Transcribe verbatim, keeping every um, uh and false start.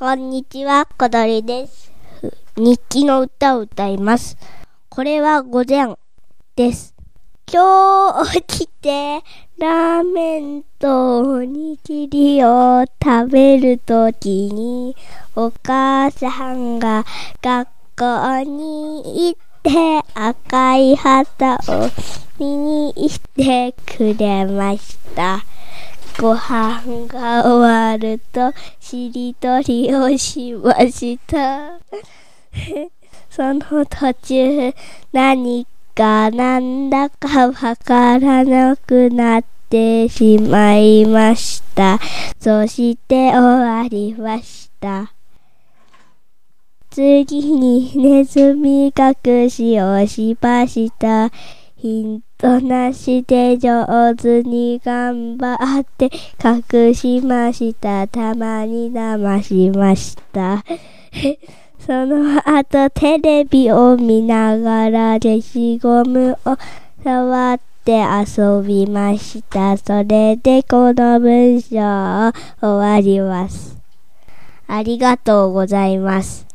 こんにちは、小鳥です。日記の歌を歌います。これは午前です。今日起きてラーメンとおにぎりを食べるときにお母さんが学校に行って赤い旗を見に行ってくれました。ご飯が終わるとしりとりをしましたその途中何かなんだかわからなくなってしまいました。そして終わりました。次にネズミ隠しをしました。ヒントなしで上手に頑張って隠しました。たまに騙しましたその後テレビを見ながら消しゴムを触って遊びました。それでこの文章を終わります。ありがとうございます。